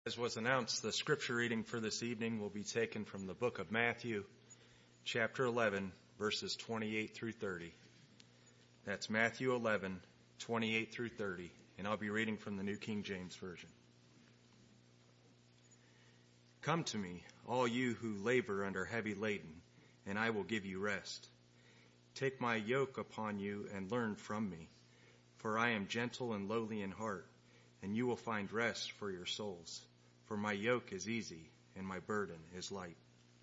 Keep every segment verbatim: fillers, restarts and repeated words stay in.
As was announced, the scripture reading for this evening will be taken from the book of Matthew, chapter eleven, verses twenty-eight through thirty. That's Matthew eleven, twenty-eight through thirty, and I'll be reading from the New King James Version. Come to me, all you who labor under heavy laden, and I will give you rest. Take my yoke upon you and learn from me, for I am gentle and lowly in heart, and you will find rest for your souls. For my yoke is easy and my burden is light.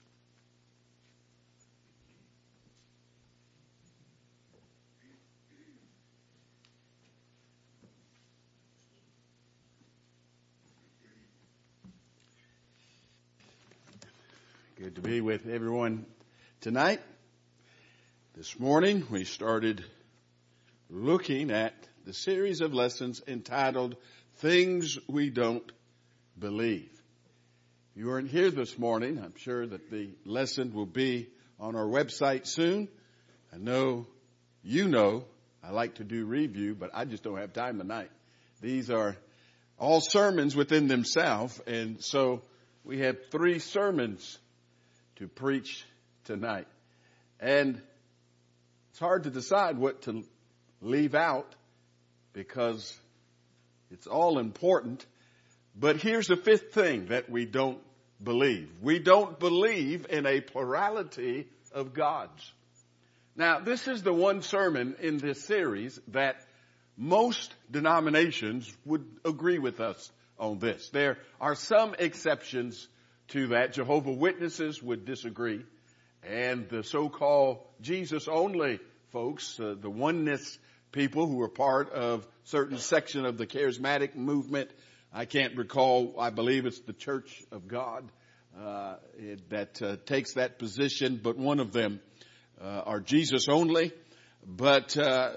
Good to be with everyone tonight. This morning we started looking at the series of lessons entitled Things We Don't Believe. If you weren't here this morning, I'm sure that the lesson will be on our website soon. I know you know I like to do review, but I just don't have time tonight. These are all sermons within themselves, and so we have three sermons to preach tonight. And it's hard to decide what to leave out because it's all important. But here's the fifth thing that we don't believe. We don't believe in a plurality of gods. Now, this is the one sermon in this series that most denominations would agree with us on this. There are some exceptions to that. Jehovah's Witnesses would disagree. And the so-called Jesus-only folks, uh, the oneness people who are part of certain section of the charismatic movement, I can't recall, I believe it's the Church of God uh, it, that uh, takes that position, but one of them uh, are Jesus only. But uh,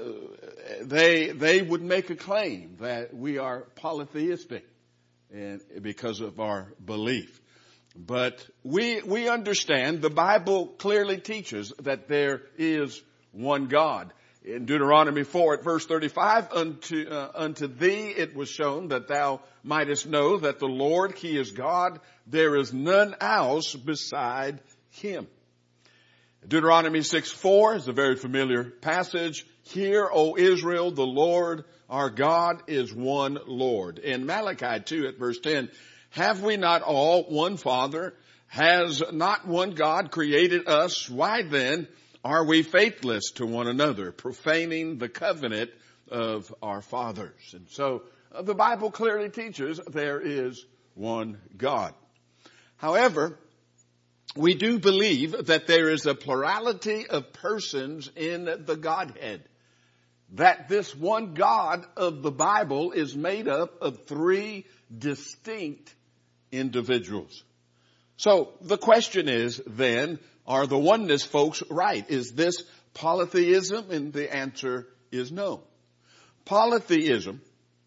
they they would make a claim that we are polytheistic and because of our belief. But we we understand the Bible clearly teaches that there is one God. In Deuteronomy four at verse thirty-five, unto, uh, unto thee it was shown that thou mightest know that the Lord, He is God. There is none else beside Him. Deuteronomy six four is a very familiar passage. Hear, O Israel, the Lord our God is one Lord. In Malachi two at verse ten, have we not all one Father? Has not one God created us? Why then are we faithless to one another, profaning the covenant of our fathers? And so uh, the Bible clearly teaches there is one God. However, we do believe that there is a plurality of persons in the Godhead. That this one God of the Bible is made up of three distinct individuals. So the question is then, are the oneness folks right? Is this polytheism? And the answer is no. Polytheism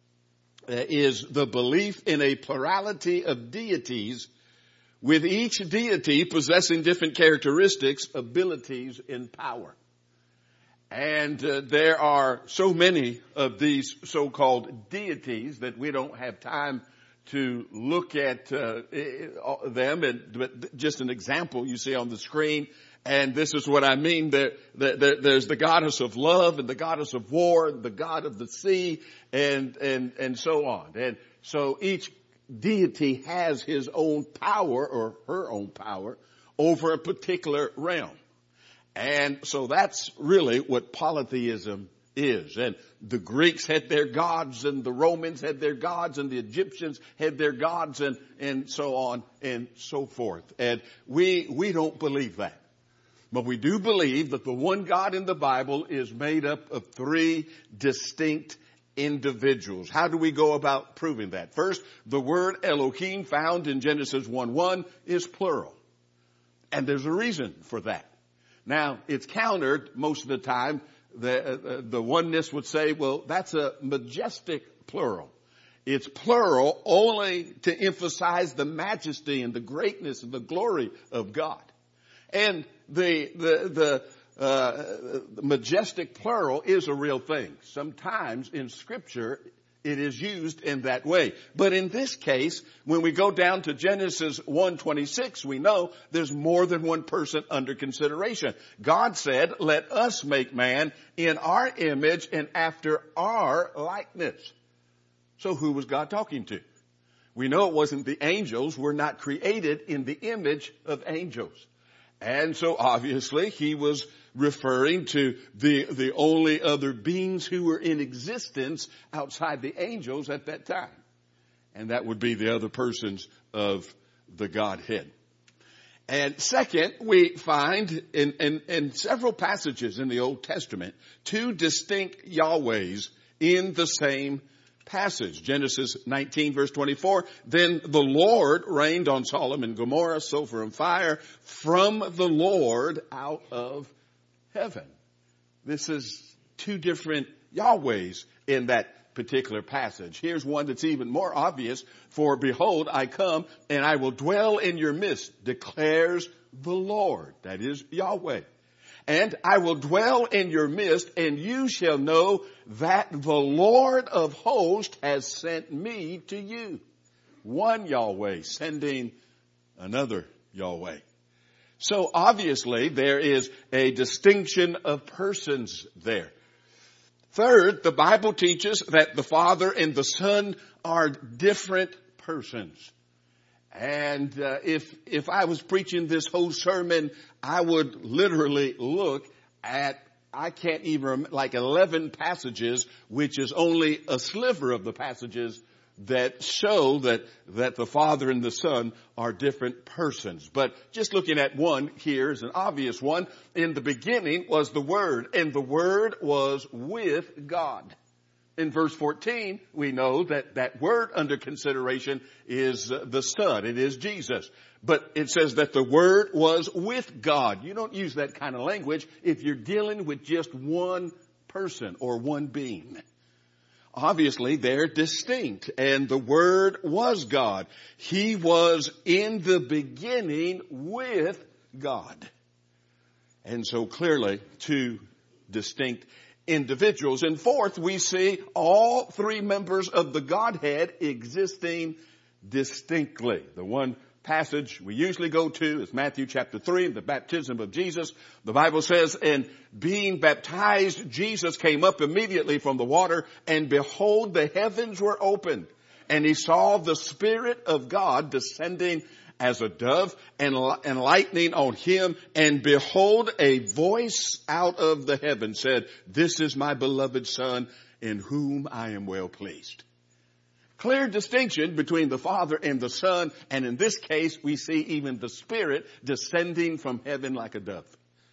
is the belief in a plurality of deities, with each deity possessing different characteristics, abilities, and power. And uh, there are so many of these so-called deities that we don't have time to look at uh, them. And but just an example you see on the screen, and this is what I mean. There, there, there's the goddess of love and the goddess of war, and the god of the sea, and and and so on. And so each deity has his own power or her own power over a particular realm. And so that's really what polytheism is. And the Greeks had their gods, and the Romans had their gods, and the Egyptians had their gods, and, and so on and so forth. And we, we don't believe that. But we do believe that the one God in the Bible is made up of three distinct individuals. How do we go about proving that? First, the word Elohim found in Genesis one one is plural. And there's a reason for that. Now, it's countered most of the time. The, uh, the oneness would say, well, that's a majestic plural. It's plural only to emphasize the majesty and the greatness and the glory of God. And the, the, the, uh, the majestic plural is a real thing. Sometimes in Scripture, it is used in that way. But in this case, when we go down to Genesis one twenty-six, we know there's more than one person under consideration. God said, let us make man in our image and after our likeness. So who was God talking to? We know it wasn't the angels. We're not created in the image of angels. And so obviously he was referring to the, the only other beings who were in existence outside the angels at that time. And that would be the other persons of the Godhead. And second, we find in, in, in several passages in the Old Testament, two distinct Yahwehs in the same passage. Genesis nineteen verse twenty-four, then the Lord rained on Sodom and Gomorrah sulfur and fire from the Lord out of heaven. This is two different Yahwehs in that particular passage. Here's one that's even more obvious. For behold, I come and I will dwell in your midst, declares the Lord. That is Yahweh. And I will dwell in your midst, and you shall know that the Lord of hosts has sent me to you. One Yahweh sending another Yahweh. So obviously there is a distinction of persons there. Third, the Bible teaches that the Father and the Son are different persons. And uh, if if I was preaching this whole sermon, I would literally look at, I can't even remember, like eleven passages, which is only a sliver of the passages that show that, that the Father and the Son are different persons. But just looking at one here is an obvious one. In the beginning was the Word, and the Word was with God. In verse fourteen, we know that that word under consideration is the Son. It is Jesus. But it says that the Word was with God. You don't use that kind of language if you're dealing with just one person or one being. Obviously, they're distinct, and the Word was God. He was in the beginning with God. And so clearly, two distinct individuals. And fourth, we see all three members of the Godhead existing distinctly. The one passage we usually go to is Matthew chapter three, the baptism of Jesus. The Bible says, and being baptized, Jesus came up immediately from the water, and behold, the heavens were opened, and he saw the Spirit of God descending as a dove and, and lightning on him. And behold, a voice out of the heaven said, this is my beloved Son, in whom I am well pleased. Clear distinction between the Father and the Son. And in this case, we see even the Spirit descending from heaven like a dove.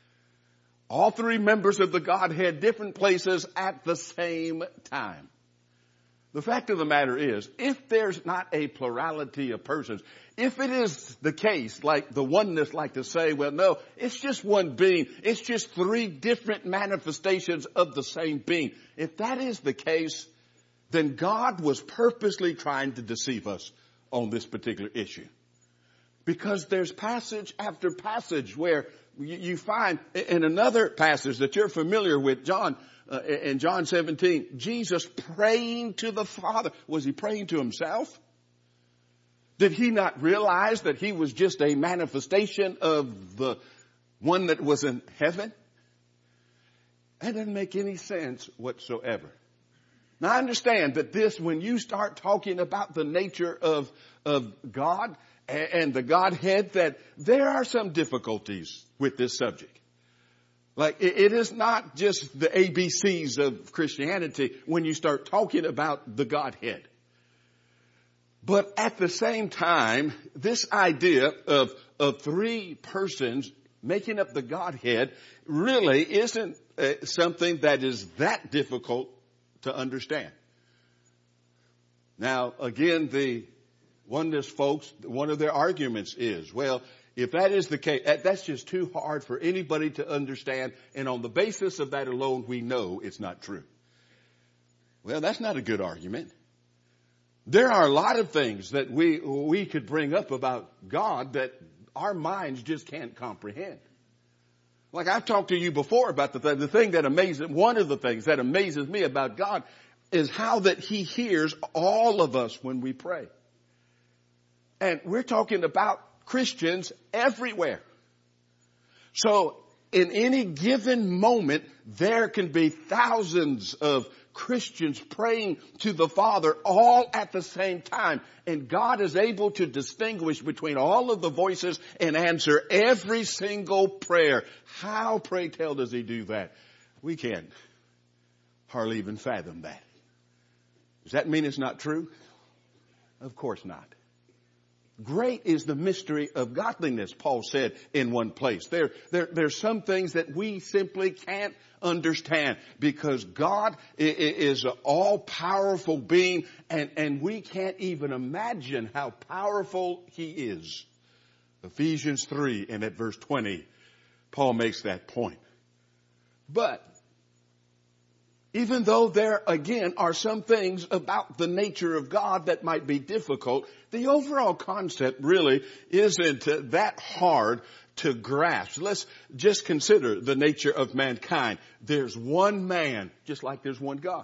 All three members of the Godhead, different places at the same time. The fact of the matter is, if there's not a plurality of persons, if it is the case, like the oneness like to say, well, no, it's just one being. It's just three different manifestations of the same being. If that is the case, then God was purposely trying to deceive us on this particular issue. Because there's passage after passage where you find in another passage that you're familiar with, John, uh, in John seventeen, Jesus praying to the Father. Was he praying to himself? Did he not realize that he was just a manifestation of the one that was in heaven? That doesn't make any sense whatsoever. Now I understand that this, when you start talking about the nature of, of God and the Godhead, that there are some difficulties with this subject. Like, it is not just the A B Cs of Christianity when you start talking about the Godhead. But at the same time, this idea of, of three persons making up the Godhead really isn't uh, something that is that difficult to understand. Now, again, the oneness folks, one of their arguments is, well, if that is the case, that's just too hard for anybody to understand. And on the basis of that alone, we know it's not true. Well, that's not a good argument. There are a lot of things that we, we could bring up about God that our minds just can't comprehend. Like I've talked to you before about the, th- the thing that amazes, one of the things that amazes me about God, is how that he hears all of us when we pray. And we're talking about Christians everywhere. So in any given moment, there can be thousands of Christians praying to the Father all at the same time. And God is able to distinguish between all of the voices and answer every single prayer. How, pray tell, does he do that? We can't hardly even fathom that. Does that mean it's not true? Of course not. Great is the mystery of godliness, Paul said in one place. There, there, there's some things that we simply can't understand because God is an all-powerful being and, and we can't even imagine how powerful he is. Ephesians three and at verse twenty, Paul makes that point. But even though there, again, are some things about the nature of God that might be difficult, the overall concept really isn't that hard to grasp. Let's just consider the nature of mankind. There's one man, just like there's one God.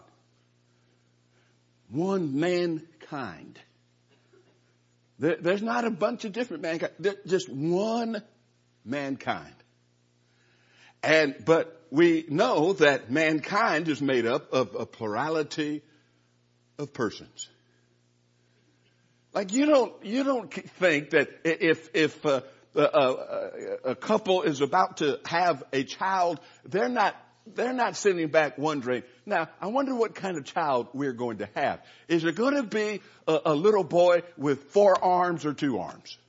One mankind. There, there's not a bunch of different mankind. There's just one mankind. And, but we know that mankind is made up of a plurality of persons. Like you don't, you don't think that if, if, uh, a, a, a couple is about to have a child, they're not, they're not sitting back wondering, now, I wonder what kind of child we're going to have. Is it going to be a, a little boy with four arms or two arms?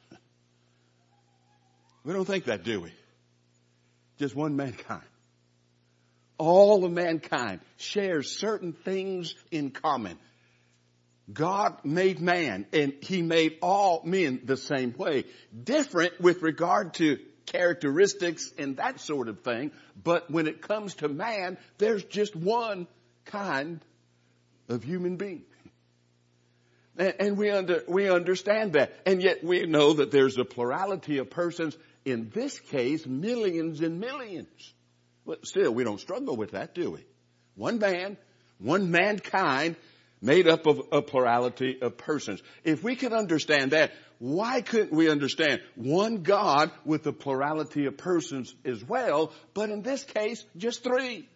We don't think that, do we? Just one mankind. All of mankind shares certain things in common. God made man and he made all men the same way. Different with regard to characteristics and that sort of thing. But when it comes to man, there's just one kind of human being. And, and we under, we understand that. And yet we know that there's a plurality of persons. In this case, millions and millions. But still, we don't struggle with that, do we? One man, one mankind made up of a plurality of persons. If we could understand that, why couldn't we understand one God with a plurality of persons as well, but in this case, just three?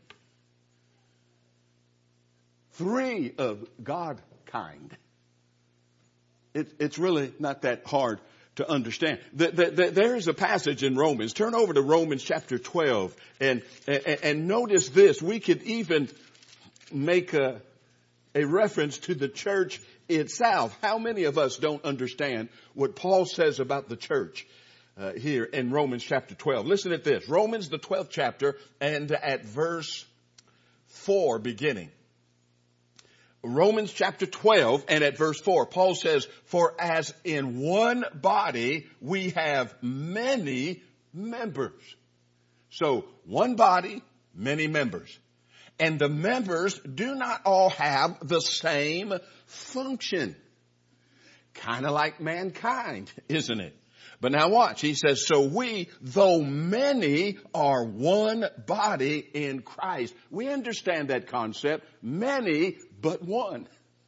Three of God kind. It, it's really not that hard to understand. The, the, the, there's a passage in Romans. Turn over to Romans chapter twelve and, and, and notice this. We could even make a, a reference to the church itself. How many of us don't understand what Paul says about the church uh, here in Romans chapter twelve? Listen at this. Romans, the twelfth chapter, and at verse four beginning. Romans chapter twelve and at verse four, Paul says, for as in one body we have many members. So one body, many members. And the members do not all have the same function. Kind of like mankind, isn't it? But now watch, he says, so we, though many, are one body in Christ. We understand that concept, many, but one.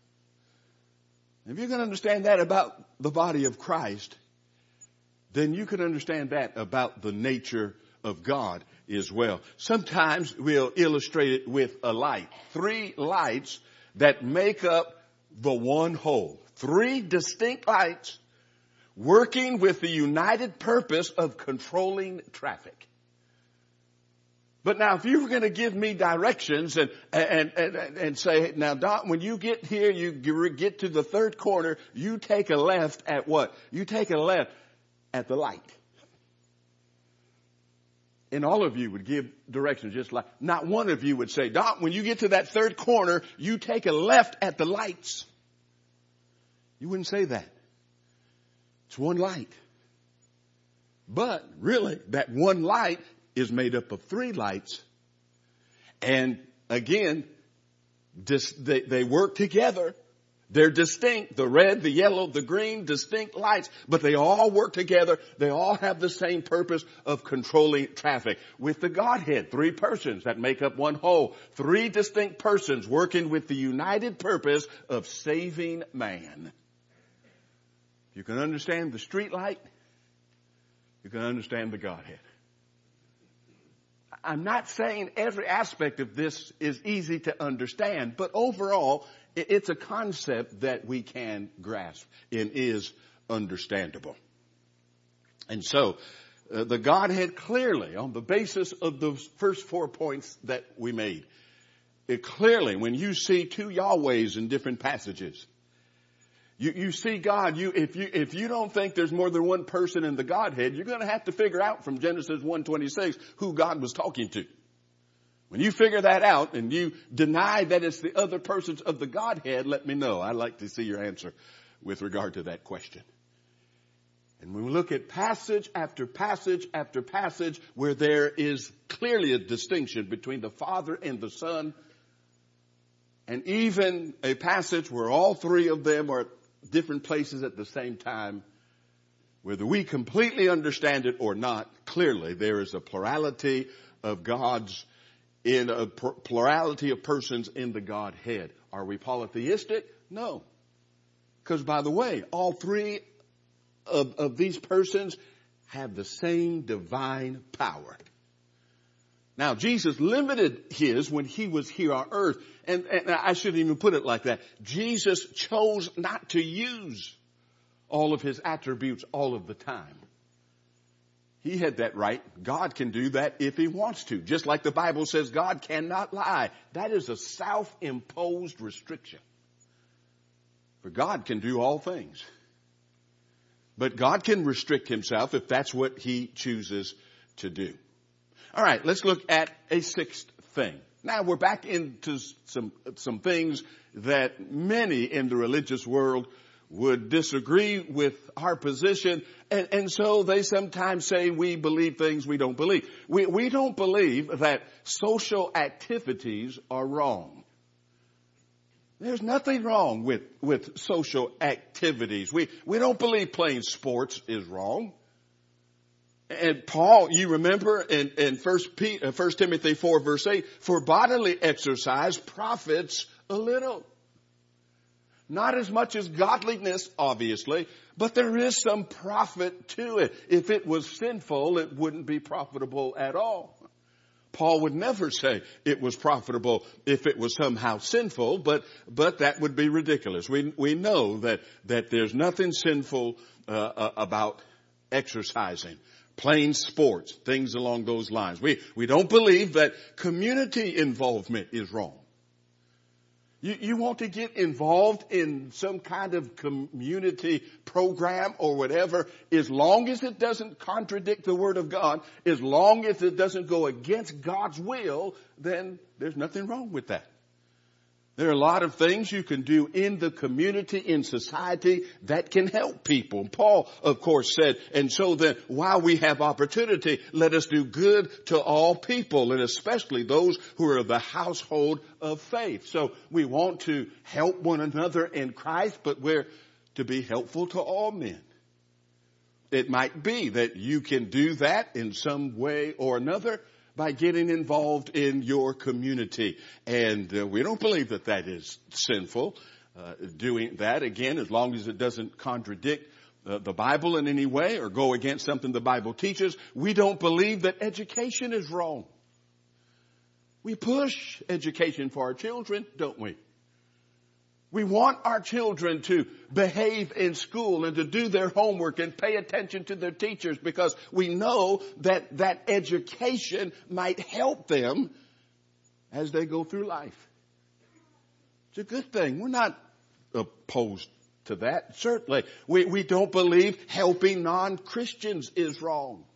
If you can understand that about the body of Christ, then you can understand that about the nature of God as well. Sometimes we'll illustrate it with a light. Three lights that make up the one whole. Three distinct lights working with the united purpose of controlling traffic. But now if you were going to give me directions and, and, and, and say, now Don, when you get here, you get to the third corner, you take a left at what? You take a left at the light. And all of you would give directions just like, not one of you would say, Don, when you get to that third corner, you take a left at the lights. You wouldn't say that. It's one light. But really, that one light is made up of three lights. And again, this, they, they work together They're distinct, the red, the yellow, the green, distinct lights, but they all work together. They all have the same purpose of controlling traffic. With the Godhead, three persons that make up one whole, three distinct persons working with the united purpose of saving man. You can understand the street light. You can understand the Godhead. I'm not saying every aspect of this is easy to understand, but overall, it's a concept that we can grasp and is understandable. And so, uh, the Godhead clearly, on the basis of those first four points that we made, it clearly, when you see two Yahwehs in different passages, you, you see God, you, if you, if you don't think there's more than one person in the Godhead, you're going to have to figure out from Genesis one twenty-six who God was talking to. When you figure that out and you deny that it's the other persons of the Godhead, let me know. I'd like to see your answer with regard to that question. And when we look at passage after passage after passage where there is clearly a distinction between the Father and the Son, and even a passage where all three of them are at different places at the same time, whether we completely understand it or not, clearly there is a plurality of God's in a plurality of persons in the Godhead. Are we polytheistic? No. Because by the way, all three of, of these persons have the same divine power. Now, Jesus limited his when he was here on earth. And, and I shouldn't even put it like that. Jesus chose not to use all of his attributes all of the time. He had that right. God can do that if he wants to. Just like the Bible says God cannot lie. That is a self-imposed restriction. For God can do all things. But God can restrict himself if that's what he chooses to do. All right, let's look at a sixth thing. Now we're back into some, some things that many in the religious world would disagree with our position. And, and so they sometimes say we believe things we don't believe. We, we don't believe that social activities are wrong. There's nothing wrong with, with social activities. We, we don't believe playing sports is wrong. And Paul, you remember in, in First Timothy four verse eight, for bodily exercise profits a little. Not as much as godliness, obviously, but there is some profit to it. If it was sinful, it wouldn't be profitable at all. Paul would never say it was profitable if it was somehow sinful, but, but that would be ridiculous. We, we know that, that there's nothing sinful, uh, about exercising, playing sports, things along those lines. We, we don't believe that community involvement is wrong. You, you want to get involved in some kind of community program or whatever, as long as it doesn't contradict the Word of God, as long as it doesn't go against God's will, then there's nothing wrong with that. There are a lot of things you can do in the community, in society, that can help people. Paul, of course, said, and so then while we have opportunity, let us do good to all people, and especially those who are of the household of faith. So we want to help one another in Christ, but we're to be helpful to all men. It might be that you can do that in some way or another by getting involved in your community. And uh, we don't believe that that is sinful, uh, doing that, again, as long as it doesn't contradict uh, the Bible in any way or go against something the Bible teaches. We don't believe that education is wrong. We push education for our children, don't we? We want our children to behave in school and to do their homework and pay attention to their teachers because we know that that education might help them as they go through life. It's a good thing. We're not opposed to that, certainly. We, we don't believe helping non-Christians is wrong.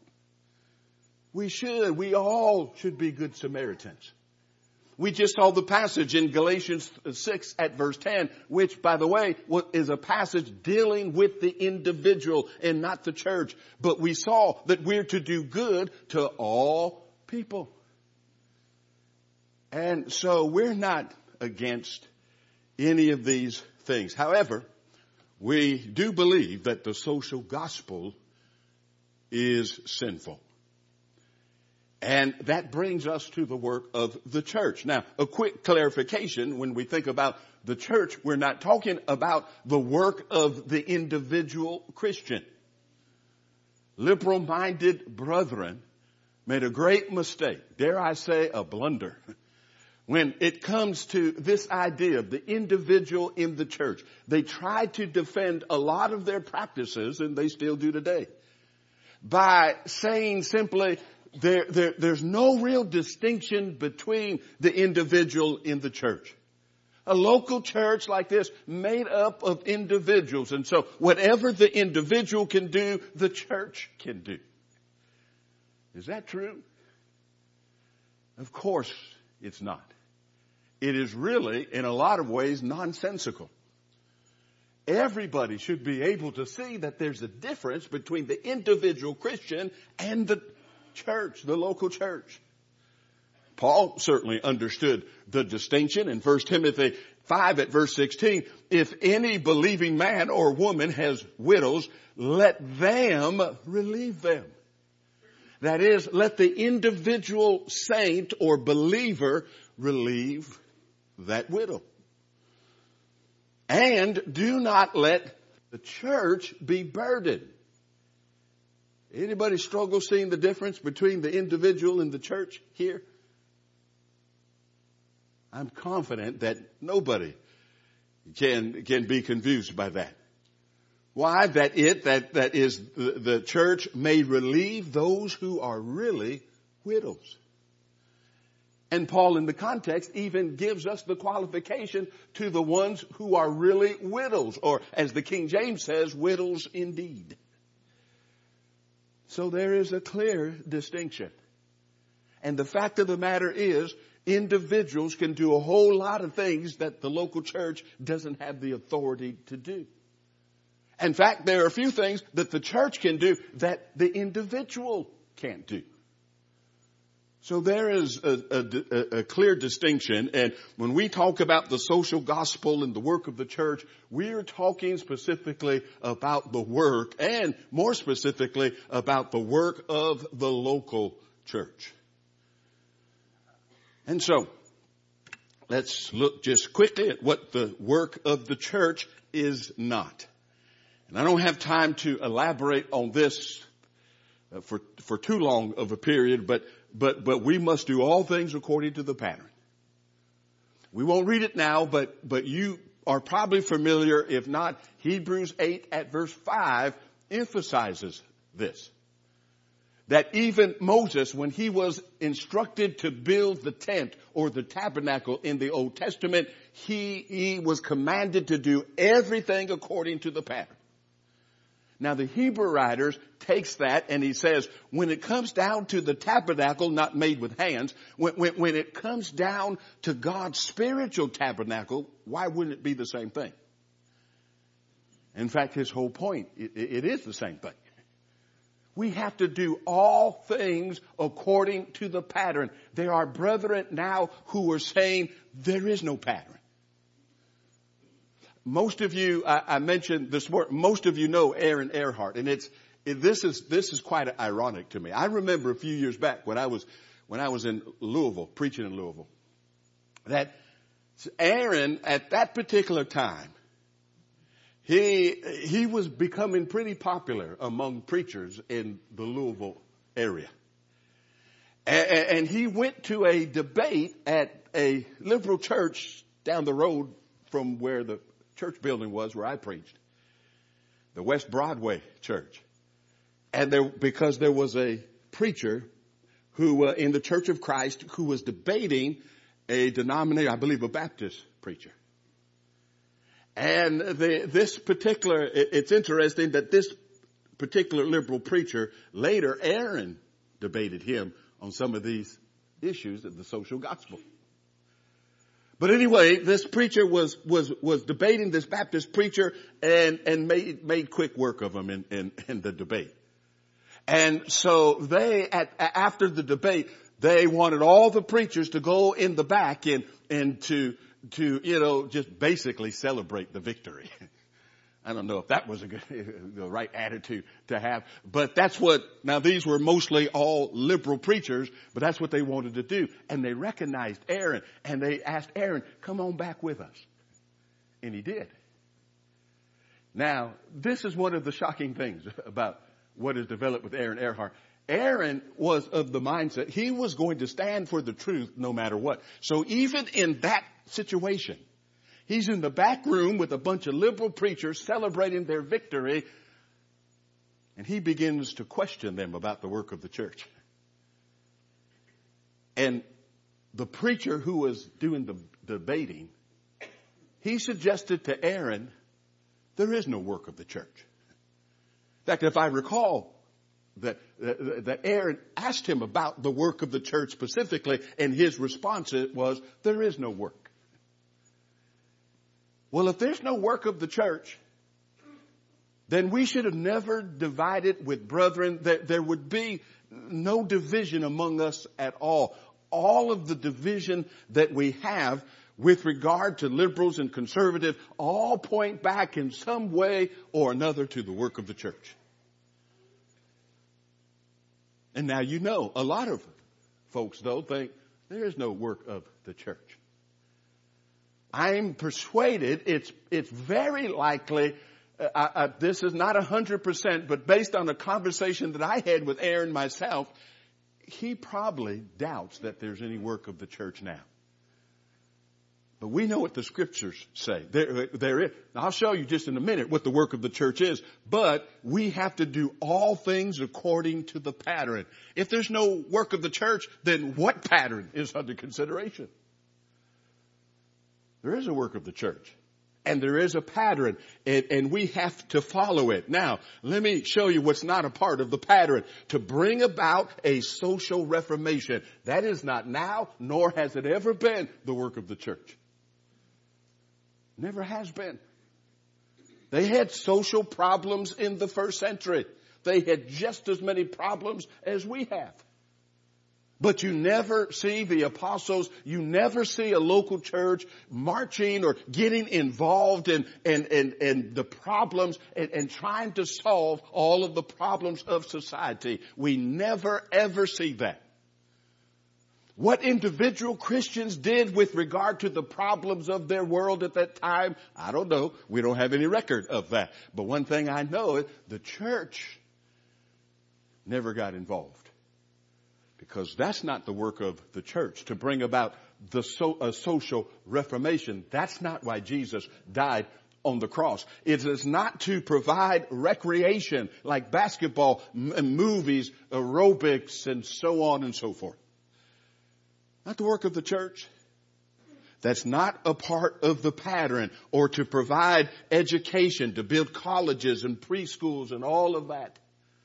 We should. We all should be good Samaritans. We just saw the passage in Galatians six at verse ten, which, by the way, is a passage dealing with the individual and not the church. But we saw that we're to do good to all people. And so we're not against any of these things. However, we do believe that the social gospel is sinful. And that brings us to the work of the church. Now, a quick clarification. When we think about the church, we're not talking about the work of the individual Christian. Liberal-minded brethren made a great mistake, dare I say a blunder, when it comes to this idea of the individual in the church. They tried to defend a lot of their practices, and they still do today, by saying simply there, there, there's no real distinction between the individual in the church. A local church like this made up of individuals, and so whatever the individual can do, the church can do. Is that true? Of course it's not. It is really, in a lot of ways, nonsensical. Everybody should be able to see that there's a difference between the individual Christian and the church, the local church. Paul certainly understood the distinction in First Timothy five at verse sixteen. If any believing man or woman has widows, let them relieve them. That is, let the individual saint or believer relieve that widow. And do not let the church be burdened. Anybody struggle seeing the difference between the individual and the church here? I'm confident that nobody can, can be confused by that. Why? That it, that, that is the, the church may relieve those who are really widows. And Paul in the context even gives us the qualification to the ones who are really widows, or as the King James says, widows indeed. So there is a clear distinction. And the fact of the matter is, individuals can do a whole lot of things that the local church doesn't have the authority to do. In fact, there are a few things that the church can do that the individual can't do. So there is a, a, a clear distinction. And when we talk about the social gospel and the work of the church, we are talking specifically about the work, and more specifically about the work of the local church. And so let's look just quickly at what the work of the church is not. And I don't have time to elaborate on this uh, for, for too long of a period, but, but, but we must do all things according to the pattern. We won't read it now, but, but you are probably familiar. If not, Hebrews eight at verse five emphasizes this. That even Moses, when he was instructed to build the tent or the tabernacle in the Old Testament, he, he was commanded to do everything according to the pattern. Now the Hebrew writers takes that and he says, when it comes down to the tabernacle not made with hands, when, when, when it comes down to God's spiritual tabernacle, why wouldn't it be the same thing? In fact, his whole point, it, it is the same thing. We have to do all things according to the pattern. There are brethren now who are saying there is no pattern. Most of you, I, I mentioned this morning, most of you know Aaron Earhart, and it's it, this is this is quite ironic to me. I remember a few years back when I was when I was in Louisville, preaching in Louisville, that Aaron at that particular time, he he was becoming pretty popular among preachers in the Louisville area, and, and he went to a debate at a liberal church down the road from where the church building was where I preached, the West Broadway Church. And there, because there was a preacher who, uh, in the Church of Christ, who was debating a denomination, I believe a Baptist preacher. And the, this particular, it, it's interesting that this particular liberal preacher, later Aaron debated him on some of these issues of the social gospel. But anyway, this preacher was, was, was debating this Baptist preacher and, and made, made quick work of him in, in, in the debate. And so they, at, after the debate, they wanted all the preachers to go in the back and, and to, to, you know, just basically celebrate the victory. I don't know if that was a good, the right attitude to have, but that's what, now these were mostly all liberal preachers, but that's what they wanted to do. And they recognized Aaron and they asked Aaron, come on back with us. And he did. Now, this is one of the shocking things about what is developed with Aaron Eckhart. Aaron was of the mindset he was going to stand for the truth no matter what. So even in that situation, he's in the back room with a bunch of liberal preachers celebrating their victory, and he begins to question them about the work of the church. And the preacher who was doing the debating, he suggested to Aaron, there is no work of the church. In fact, if I recall, that, that, that Aaron asked him about the work of the church specifically, and his response was, there is no work. Well, if there's no work of the church, then we should have never divided with brethren. There, there would be no division among us at all. All of the division that we have with regard to liberals and conservative all point back in some way or another to the work of the church. And now you know, a lot of folks, though, think there is no work of the church. I'm persuaded it's it's very likely, uh, uh, this is not one hundred percent, but based on the conversation that I had with Aaron myself, he probably doubts that there's any work of the church now. But we know what the scriptures say. There, there is. Now, I'll show you just in a minute what the work of the church is. But we have to do all things according to the pattern. If there's no work of the church, then what pattern is under consideration? There is a work of the church. And there is a pattern. And, and we have to follow it. Now, let me show you what's not a part of the pattern. To bring about a social reformation. That is not now, nor has it ever been the work of the church. Never has been. They had social problems in the first century. They had just as many problems as we have. But you never see the apostles, you never see a local church marching or getting involved in, in, in, in the problems and, and trying to solve all of the problems of society. We never ever see that. What individual Christians did with regard to the problems of their world at that time, I don't know. We don't have any record of that. But one thing I know is the church never got involved. Because that's not the work of the church, to bring about the so, a social reformation. That's not why Jesus died on the cross. It is not to provide recreation like basketball, m- movies, aerobics, and so on and so forth. Not the work of the church. That's not a part of the pattern, or to provide education, to build colleges and preschools and all of that.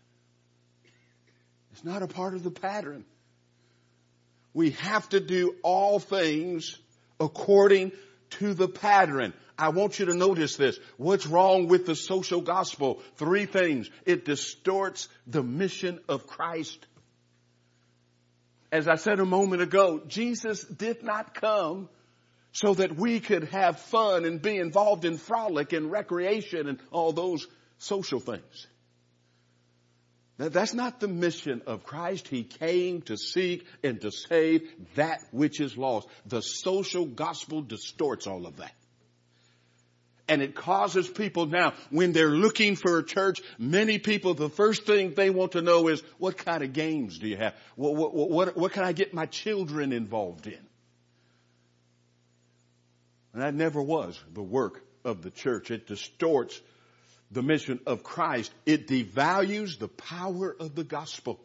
It's not a part of the pattern. We have to do all things according to the pattern. I want you to notice this. What's wrong with the social gospel? Three things. It distorts the mission of Christ. As I said a moment ago, Jesus did not come so that we could have fun and be involved in frolic and recreation and all those social things. Now, that's not the mission of Christ. He came to seek and to save that which is lost. The social gospel distorts all of that. And it causes people now, when they're looking for a church, many people, the first thing they want to know is, what kind of games do you have? What, what, what, what can I get my children involved in? And that never was the work of the church. It distorts the mission of Christ. It devalues the power of the gospel.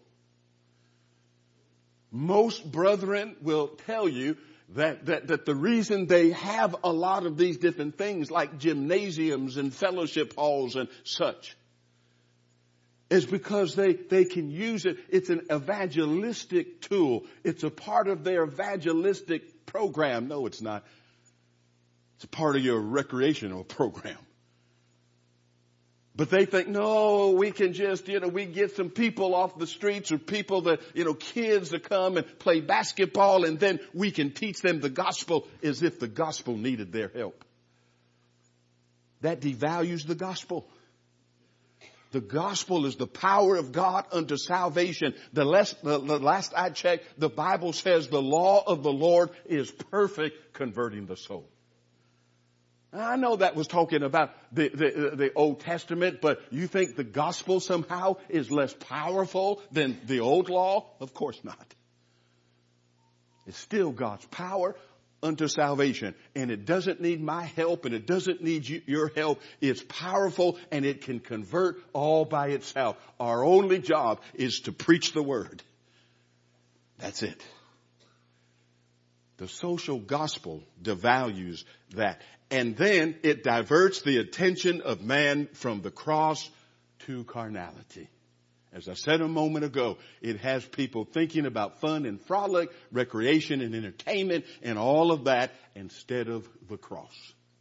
Most brethren will tell you That, that, that the reason they have a lot of these different things like gymnasiums and fellowship halls and such is because they, they can use it. It's an evangelistic tool. It's a part of their evangelistic program. No, it's not. It's a part of your recreational program. But they think, no, we can just, you know, we get some people off the streets or people that, you know, kids to come and play basketball, and then we can teach them the gospel as if the gospel needed their help. That devalues the gospel. The gospel is the power of God unto salvation. The last, the, the last I checked, the Bible says the law of the Lord is perfect, converting the soul. I know that was talking about the, the, the Old Testament, but you think the gospel somehow is less powerful than the old law? Of course not. It's still God's power unto salvation. And it doesn't need my help, and it doesn't need you, your help. It's powerful, and it can convert all by itself. Our only job is to preach the word. That's it. The social gospel devalues that. And then it diverts the attention of man from the cross to carnality. As I said a moment ago, it has people thinking about fun and frolic, recreation and entertainment and all of that instead of the cross.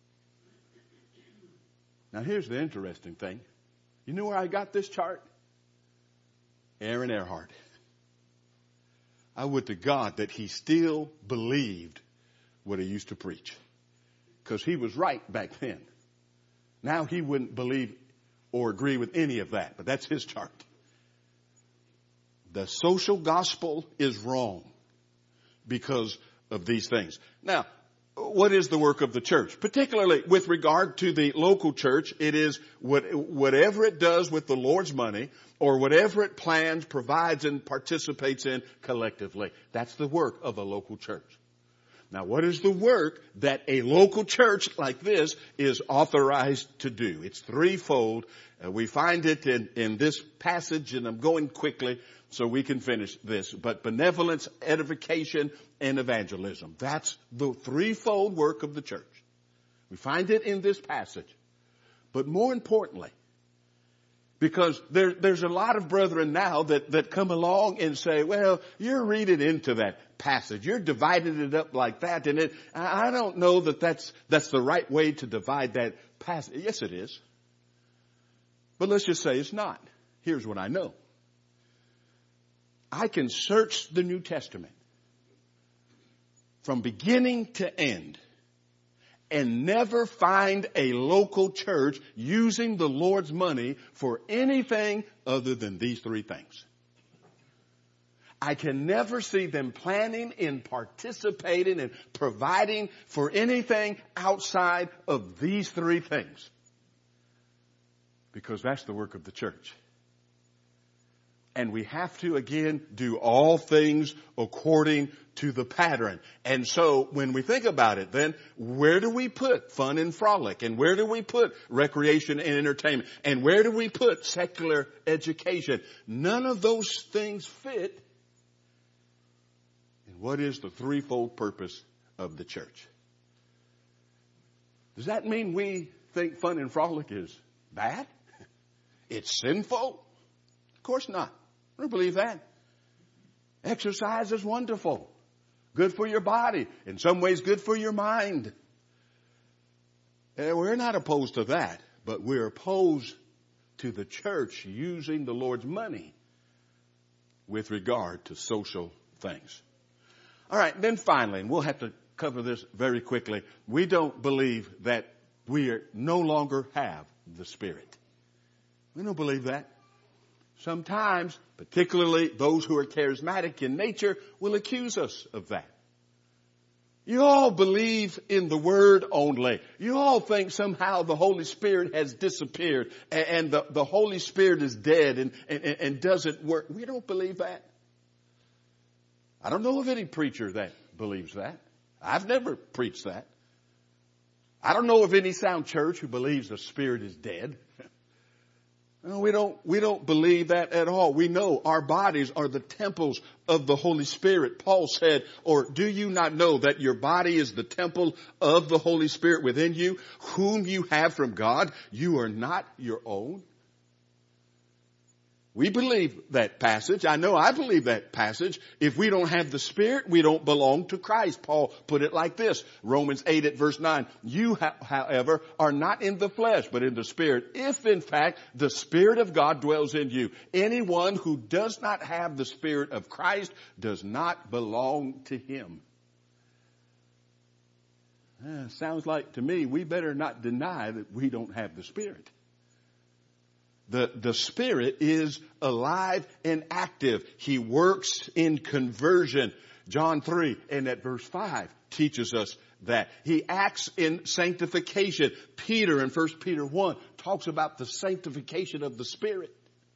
Now here's the interesting thing. You know where I got this chart? Aaron Earhart. I would to God that he still believed what he used to preach. Because he was right back then. Now he wouldn't believe or agree with any of that, but that's his chart. The social gospel is wrong because of these things. Now, what is the work of the church? Particularly with regard to the local church, it is what, whatever it does with the Lord's money or whatever it plans, provides, and participates in collectively. That's the work of a local church. Now, what is the work that a local church like this is authorized to do? It's threefold. Uh, we find it in, in this passage, and I'm going quickly so we can finish this. But benevolence, edification, and evangelism. That's the threefold work of the church. We find it in this passage. But more importantly, because there, there's a lot of brethren now that, that come along and say, well, you're reading into that passage. You're dividing it up like that. And it, I don't know that that's, that's the right way to divide that passage. Yes, it is. But let's just say it's not. Here's what I know. I can search the New Testament from beginning to end and never find a local church using the Lord's money for anything other than these three things. I can never see them planning and participating and providing for anything outside of these three things. Because that's the work of the church. And we have to, again, do all things according to the pattern. And so when we think about it, then where do we put fun and frolic? And where do we put recreation and entertainment? And where do we put secular education? None of those things fit in what is the threefold purpose of the church. Does that mean we think fun and frolic is bad? It's sinful? Of course not. I don't believe that. Exercise is wonderful. Good for your body. In some ways, good for your mind. And we're not opposed to that, but we're opposed to the church using the Lord's money with regard to social things. All right, then finally, and we'll have to cover this very quickly, we don't believe that we are, no longer have the Spirit. We don't believe that. Sometimes, particularly those who are charismatic in nature, will accuse us of that. You all believe in the Word only. You all think somehow the Holy Spirit has disappeared and the, the Holy Spirit is dead and, and, and doesn't work. We don't believe that. I don't know of any preacher that believes that. I've never preached that. I don't know of any sound church who believes the Spirit is dead. No, we don't, we don't believe that at all. We know our bodies are the temples of the Holy Spirit. Paul said, or do you not know that your body is the temple of the Holy Spirit within you, whom you have from God? You are not your own. We believe that passage. I know I believe that passage. If we don't have the Spirit, we don't belong to Christ. Paul put it like this. Romans eight at verse nine. You, however, are not in the flesh, but in the Spirit. If in fact the Spirit of God dwells in you. Anyone who does not have the Spirit of Christ does not belong to Him. Uh, sounds like to me we better not deny that we don't have the Spirit. The, the Spirit is alive and active. He works in conversion. John three and at verse five teaches us that. He acts in sanctification. Peter in First Peter one talks about the sanctification of the Spirit.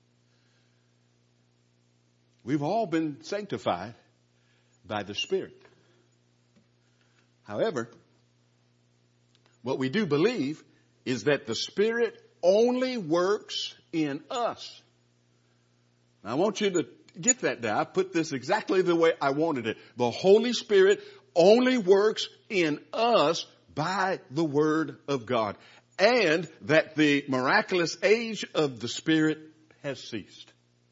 We've all been sanctified by the Spirit. However, what we do believe is that the Spirit only works in us. Now, I want you to get that down. I put this exactly the way I wanted it. The Holy Spirit only works in us by the Word of God. And that the miraculous age of the Spirit has ceased.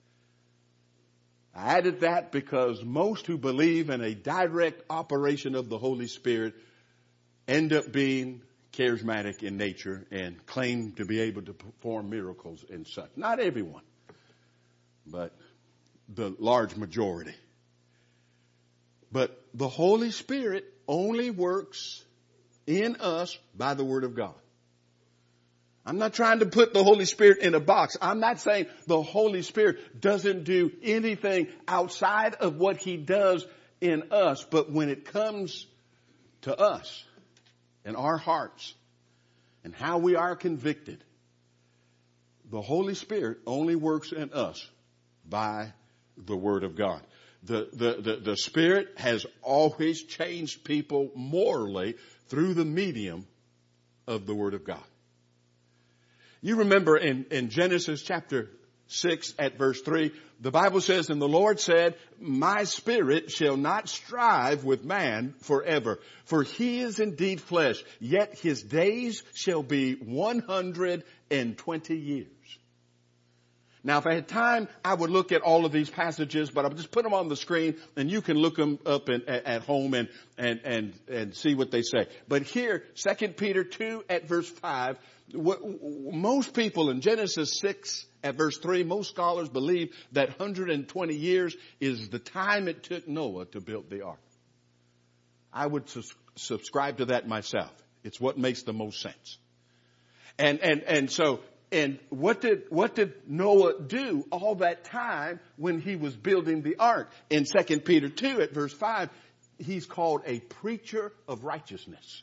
I added that because most who believe in a direct operation of the Holy Spirit end up being charismatic in nature and claim to be able to perform miracles and such. Not everyone, but the large majority. But the Holy Spirit only works in us by the Word of God. I'm not trying to put the Holy Spirit in a box. I'm not saying the Holy Spirit doesn't do anything outside of what He does in us. But when it comes to us and our hearts and how we are convicted, the Holy Spirit only works in us by the Word of God. The, the, the, the Spirit has always changed people morally through the medium of the Word of God. You remember in, in Genesis chapter six at verse three, the Bible says, and the Lord said, my spirit shall not strive with man forever, for he is indeed flesh, yet his days shall be one hundred twenty years. Now, if I had time, I would look at all of these passages, but I'll just put them on the screen and you can look them up in, at, at home and, and, and, and see what they say. But here, Second Peter two at verse five, what, most people in Genesis six at verse three, most scholars believe that one hundred twenty years is the time it took Noah to build the ark. I would sus- subscribe to that myself. It's what makes the most sense. And, and, and so, And what did, what did Noah do all that time when he was building the ark? In Second Peter two at verse five, he's called a preacher of righteousness.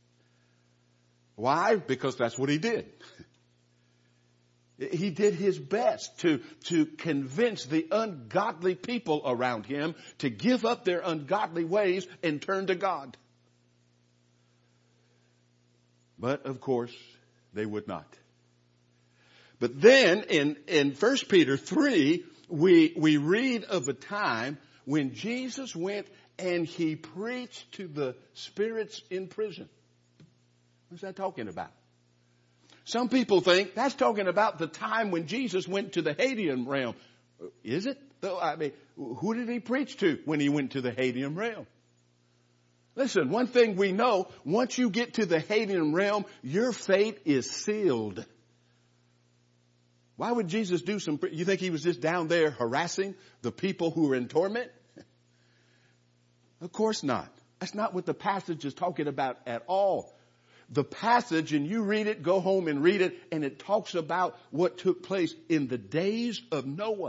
Why? Because that's what he did. He did his best to, to convince the ungodly people around him to give up their ungodly ways and turn to God. But of course, they would not. But then in, in First Peter three, we, we read of a time when Jesus went and he preached to the spirits in prison. What's that talking about? Some people think that's talking about the time when Jesus went to the Hadean realm. Is it? Though, I mean, who did he preach to when he went to the Hadean realm? Listen, one thing we know, once you get to the Hadean realm, your fate is sealed. Why would Jesus do some, you think he was just down there harassing the people who were in torment? Of course not. That's not what the passage is talking about at all. The passage, and you read it, go home and read it, and it talks about what took place in the days of Noah.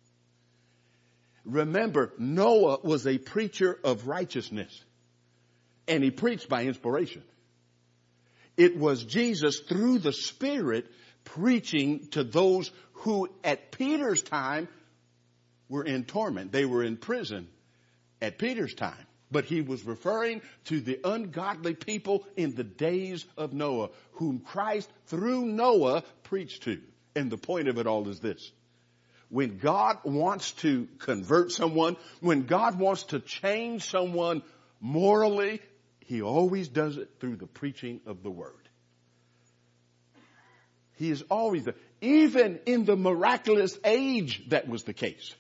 Remember, Noah was a preacher of righteousness, and he preached by inspiration. It was Jesus through the Spirit preaching to those who at Peter's time were in torment. They were in prison at Peter's time. But he was referring to the ungodly people in the days of Noah, whom Christ through Noah preached to. And the point of it all is this. When God wants to convert someone, when God wants to change someone morally, he always does it through the preaching of the word. He is always, even in the miraculous age, that was the case.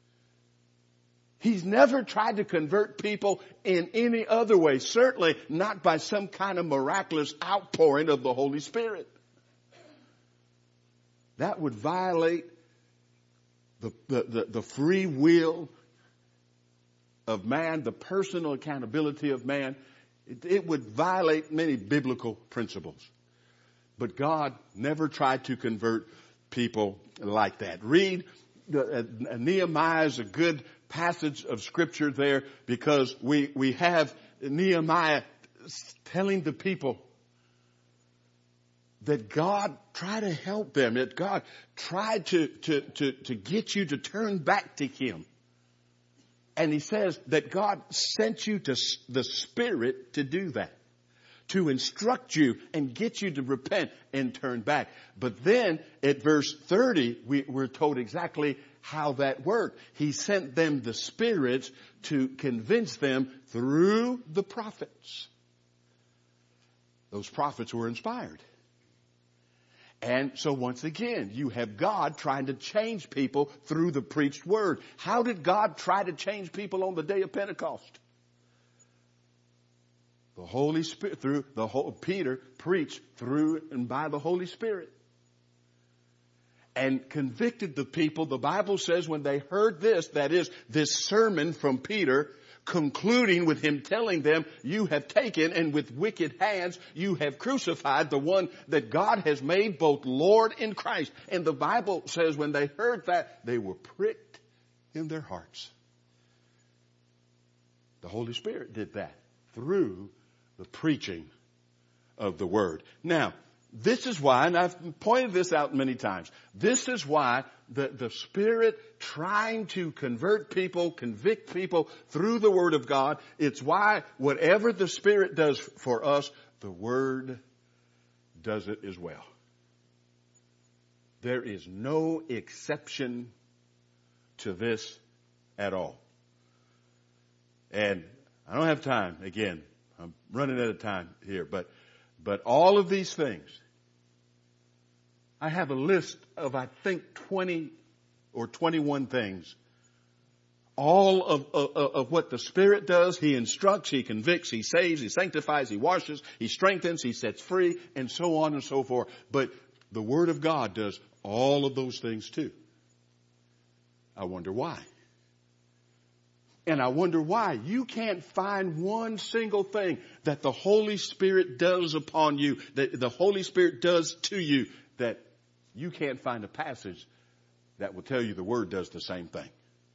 He's never tried to convert people in any other way, certainly not by some kind of miraculous outpouring of the Holy Spirit. That would violate the, the, the, the free will of man, the personal accountability of man. It, it would violate many biblical principles. But God never tried to convert people like that. Read the, uh, Nehemiah is a good passage of scripture there, because we, we have Nehemiah telling the people that God tried to help them, that God tried to, to, to, to get you to turn back to Him. And he says that God sent you to the Spirit to do that, to instruct you and get you to repent and turn back. But then at verse thirty, we, we're told exactly how that worked. He sent them the spirits to convince them through the prophets. Those prophets were inspired. And so once again, you have God trying to change people through the preached word. How did God try to change people on the day of Pentecost? The Holy Spirit, through the whole, Peter preached through and by the Holy Spirit. And convicted the people. The Bible says when they heard this, that is, this sermon from Peter, concluding with him telling them, you have taken and with wicked hands you have crucified the one that God has made both Lord and Christ. And the Bible says when they heard that, they were pricked in their hearts. The Holy Spirit did that through the preaching of the word. Now, this is why, and I've pointed this out many times, this is why the, the Spirit trying to convert people, convict people through the Word of God, it's why whatever the Spirit does for us, the Word does it as well. There is no exception to this at all. And I don't have time, again, I'm running out of time here, but But all of these things, I have a list of, I think, twenty or twenty-one things. All of, of, of what the Spirit does, He instructs, He convicts, He saves, He sanctifies, He washes, He strengthens, He sets free, and so on and so forth. But the Word of God does all of those things too. I wonder why. And I wonder why you can't find one single thing that the Holy Spirit does upon you, that the Holy Spirit does to you, that you can't find a passage that will tell you the Word does the same thing.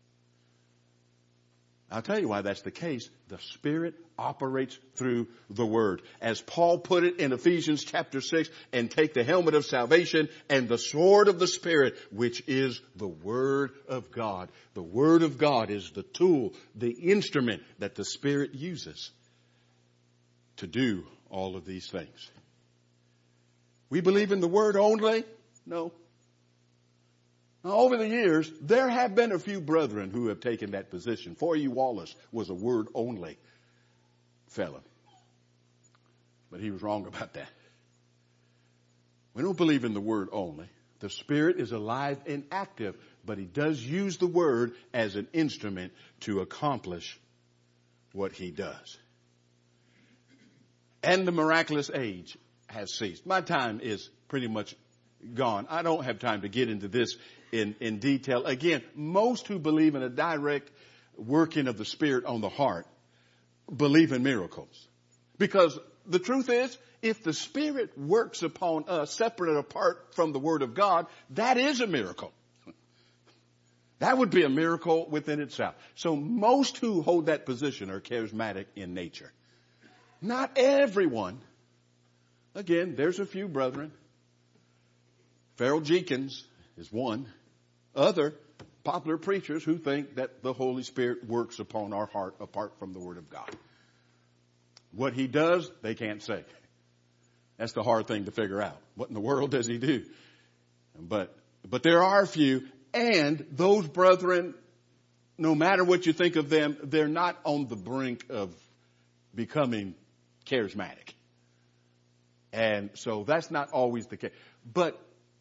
I'll tell you why that's the case. The Spirit operates through the Word. As Paul put it in Ephesians chapter six, and take the helmet of salvation and the sword of the Spirit, which is the Word of God. The Word of God is the tool, the instrument that the Spirit uses to do all of these things. We believe in the Word only? No. Now, over the years, there have been a few brethren who have taken that position. Forey Wallace was a word only fellow. But he was wrong about that. We don't believe in the word only. The Spirit is alive and active, but He does use the Word as an instrument to accomplish what He does. And the miraculous age has ceased. My time is pretty much gone. I don't have time to get into this in, in detail. Again, most who believe in a direct working of the Spirit on the heart believe in miracles. Because the truth is, if the Spirit works upon us separate and apart from the Word of God, that is a miracle. That would be a miracle within itself. So most who hold that position are charismatic in nature. Not everyone. Again, there's a few brethren. Farrell Jenkins is one. Other popular preachers who think that the Holy Spirit works upon our heart apart from the Word of God. What He does, they can't say. That's the hard thing to figure out. What in the world does He do? But, but there are a few, and those brethren, no matter what you think of them, they're not on the brink of becoming charismatic. And so that's not always the case. But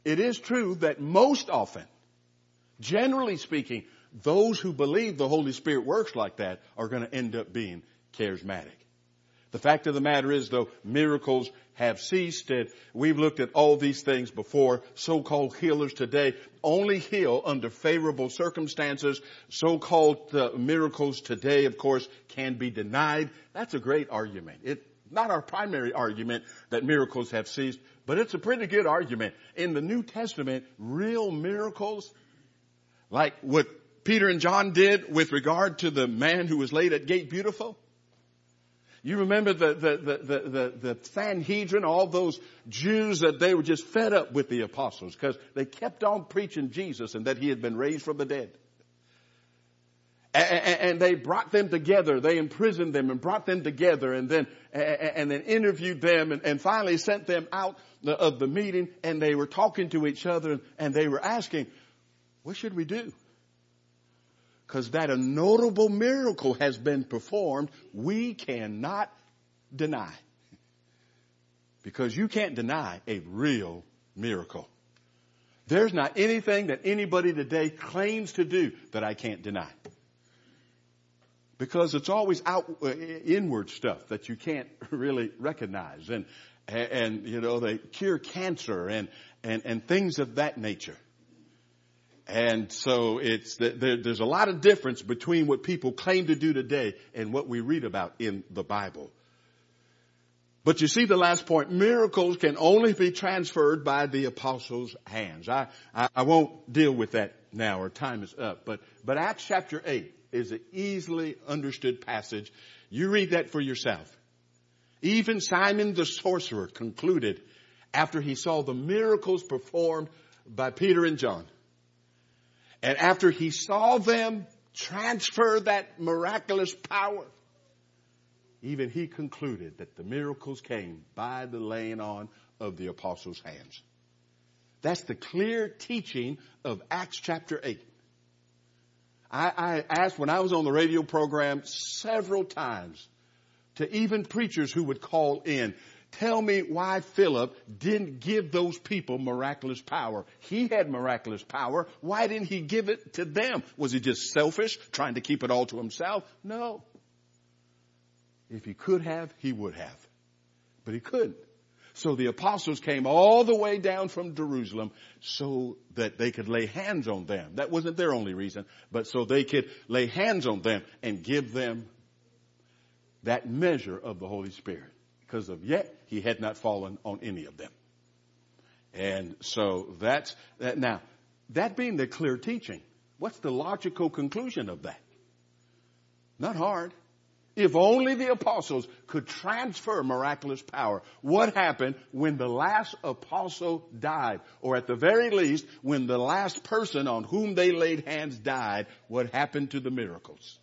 it is true that most often, generally speaking, those who believe the Holy Spirit works like that are going to end up being charismatic. The fact of the matter is, though, miracles have ceased. And we've looked at all these things before. So-called healers today only heal under favorable circumstances. So-called uh, miracles today, of course, can be denied. That's a great argument. It's not our primary argument that miracles have ceased, but it's a pretty good argument. In the New Testament, real miracles, like what Peter and John did with regard to the man who was laid at Gate Beautiful. You remember the, the, the, the, the, the Sanhedrin, all those Jews that they were just fed up with the apostles because they kept on preaching Jesus and that he had been raised from the dead. And, and they brought them together. They imprisoned them and brought them together and then, and then interviewed them and, and finally sent them out of the meeting, and they were talking to each other and they were asking, what should we do? Because that a notable miracle has been performed, we cannot deny. Because you can't deny a real miracle. There's not anything that anybody today claims to do that I can't deny. Because it's always out, uh, inward stuff that you can't really recognize. And, and, and you know, they cure cancer and, and, and things of that nature. And so it's, there, there's a lot of difference between what people claim to do today and what we read about in the Bible. But you see the last point, miracles can only be transferred by the apostles' hands. I, I, I won't deal with that now, our time is up. But, but Acts chapter eight is an easily understood passage. You read that for yourself. Even Simon the sorcerer concluded after he saw the miracles performed by Peter and John. And after he saw them transfer that miraculous power, even he concluded that the miracles came by the laying on of the apostles' hands. That's the clear teaching of Acts chapter eight. I, I asked when I was on the radio program several times to even preachers who would call in, tell me why Philip didn't give those people miraculous power. He had miraculous power. Why didn't he give it to them? Was he just selfish, trying to keep it all to himself? No. If he could have, he would have. But he couldn't. So the apostles came all the way down from Jerusalem so that they could lay hands on them. That wasn't their only reason, but so they could lay hands on them and give them that measure of the Holy Spirit. Because of yet he had not fallen on any of them. And so that's that. Now, that being the clear teaching, what's the logical conclusion of that? Not hard. If only the apostles could transfer miraculous power. What happened when the last apostle died? Or at the very least, when the last person on whom they laid hands died, what happened to the miracles?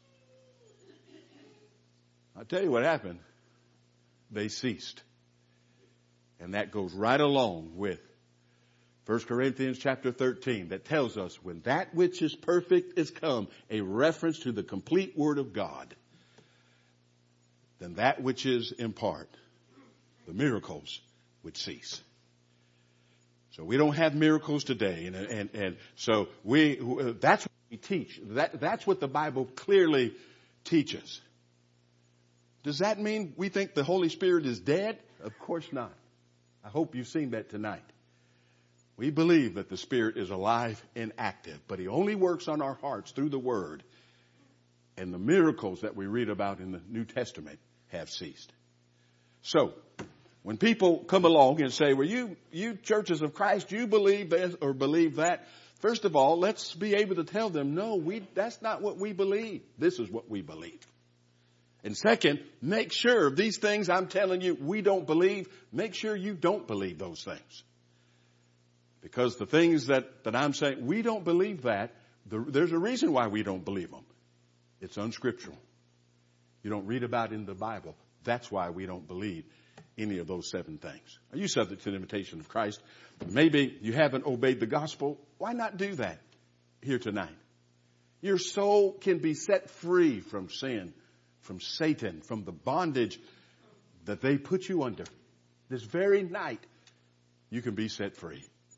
I'll tell you what happened. They ceased. And that goes right along with First Corinthians chapter thirteen that tells us when that which is perfect is come, a reference to the complete Word of God, then that which is in part, the miracles, would cease. So we don't have miracles today. And, and, and so we, that's what we teach. That, that's what the Bible clearly teaches. Does that mean we think the Holy Spirit is dead? Of course not. I hope you've seen that tonight. We believe that the Spirit is alive and active, but He only works on our hearts through the Word. And the miracles that we read about in the New Testament have ceased. So, when people come along and say, well, you, you churches of Christ, you believe this or believe that. First of all, let's be able to tell them, no, we, that's not what we believe. This is what we believe. And second, make sure these things I'm telling you we don't believe, make sure you don't believe those things. Because the things that, that I'm saying, we don't believe that. The, there's a reason why we don't believe them. It's unscriptural. You don't read about it in the Bible. That's why we don't believe any of those seven things. Are you subject to the invitation of Christ? Maybe you haven't obeyed the gospel. Why not do that here tonight? Your soul can be set free from sin, from Satan, from the bondage that they put you under. This very night, you can be set free.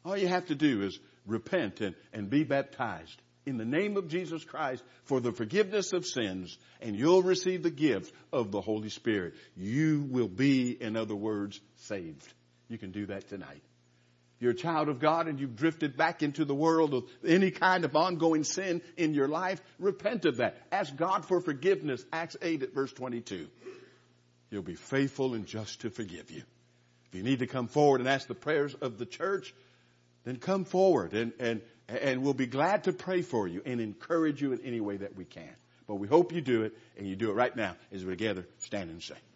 All you have to do is repent and, and be baptized in the name of Jesus Christ for the forgiveness of sins, and you'll receive the gift of the Holy Spirit. You will be, in other words, saved. You can do that tonight. If you're a child of God and you've drifted back into the world of any kind of ongoing sin in your life, repent of that. Ask God for forgiveness. Acts eight at verse twenty-two. He'll be faithful and just to forgive you. If you need to come forward and ask the prayers of the church, then come forward and, and, and we'll be glad to pray for you and encourage you in any way that we can. But we hope you do it, and you do it right now as we together stand and sing.